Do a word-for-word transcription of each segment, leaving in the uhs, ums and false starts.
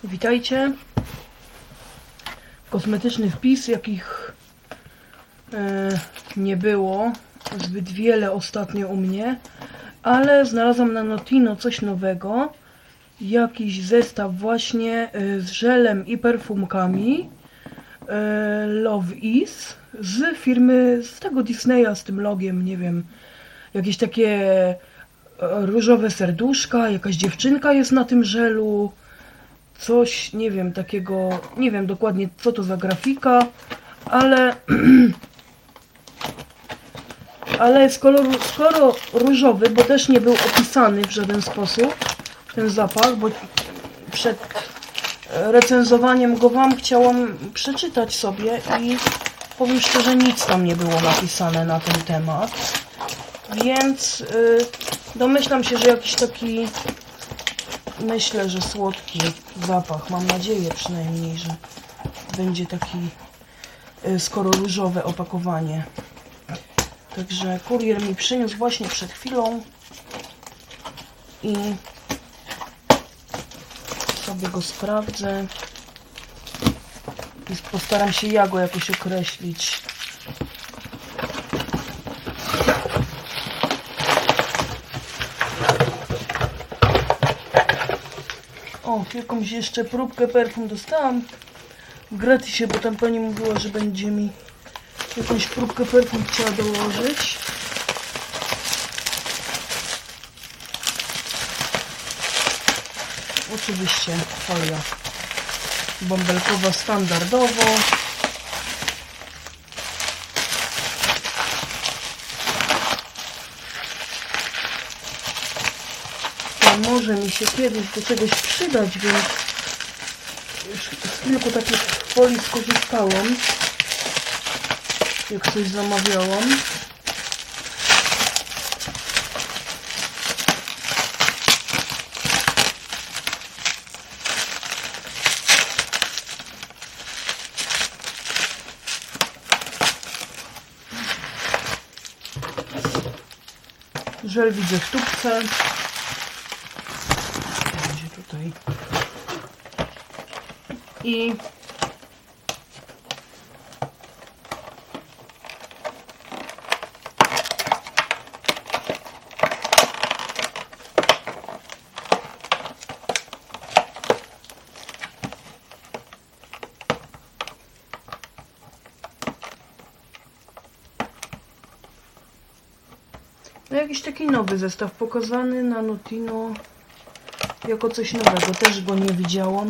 Witajcie. Kosmetyczny wpis, jakich e, nie było zbyt wiele ostatnio u mnie, ale znalazłam na Notino coś nowego. Jakiś zestaw właśnie e, z żelem i perfumkami e, Love Is z firmy, z tego Disneya, z tym logiem, nie wiem, jakieś takie e, różowe serduszka, jakaś dziewczynka jest na tym żelu. Coś, nie wiem, takiego, nie wiem dokładnie co to za grafika, ale ale skoro, skoro różowy, bo też nie był opisany w żaden sposób ten zapach, bo przed recenzowaniem go wam chciałam przeczytać sobie i powiem szczerze, nic tam nie było napisane na ten temat, więc yy, domyślam się, że jakiś taki, myślę, że słodki zapach. Mam nadzieję przynajmniej, że będzie taki, skoro różowe opakowanie. Także kurier mi przyniósł właśnie przed chwilą i sobie go sprawdzę i postaram się ja go jakoś określić. O, jakąś jeszcze próbkę perfum dostałam w gratisie, bo tam pani mówiła, że będzie mi jakąś próbkę perfum chciała dołożyć. Oczywiście folia bąbelkowa standardowo. Może mi się kiedyś do czegoś przydać, więc już z kilku takich folii skorzystałam, jak coś zamawiałam. Żel widzę w tubce. Tutaj. I no jakiś taki nowy zestaw pokazany na Notino jako coś nowego, też go nie widziałam.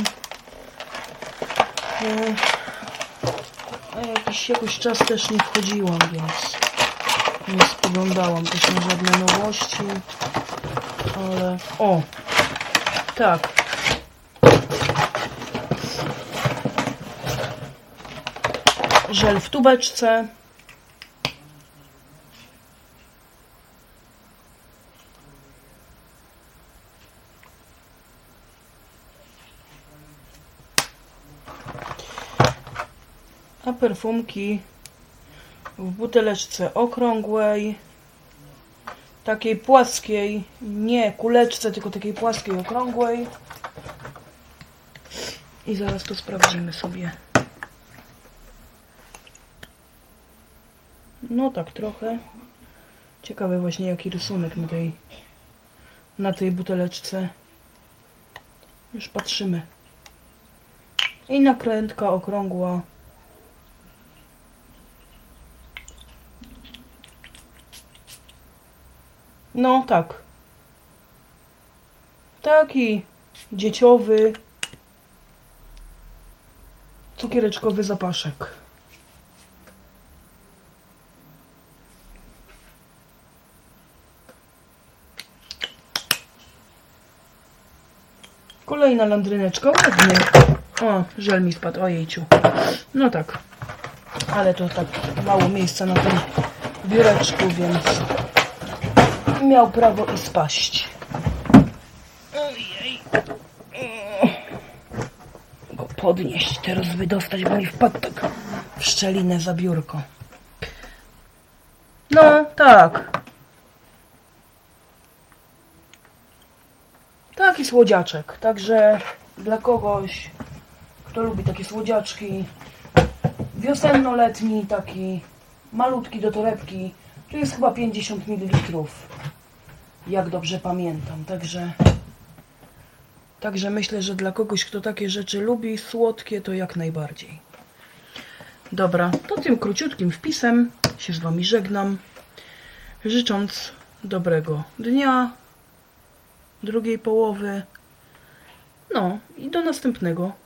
A jakiś, jakiś czas też nie wchodziłam, więc nie spoglądałam też na żadne nowości. Ale... O! Tak. Żel w tubeczce. A perfumki w buteleczce okrągłej, takiej płaskiej, nie kuleczce, tylko takiej płaskiej, okrągłej. I zaraz to sprawdzimy sobie. No tak trochę. Ciekawe właśnie jaki rysunek na tej, na tej buteleczce. Już patrzymy. I nakrętka okrągła. No tak. Taki dzieciowy, cukiereczkowy zapaszek. Kolejna landryneczka, ładnie. O, żel mi spadł, ojejciu. No tak. Ale to tak mało miejsca na tym biureczku, więc miał prawo i spaść. Ojej. Go podnieść, teraz wydostać, bo mi wpadł tak w szczelinę za biurko. No, tak. Taki słodziaczek, także dla kogoś, kto lubi takie słodziaczki. Wiosenno-letni, taki malutki do torebki. Tu jest chyba pięćdziesiąt mililitrów, jak dobrze pamiętam. Także, także myślę, że dla kogoś, kto takie rzeczy lubi, słodkie, to jak najbardziej. Dobra, to tym króciutkim wpisem się z Wami żegnam, życząc dobrego dnia, drugiej połowy. No i do następnego.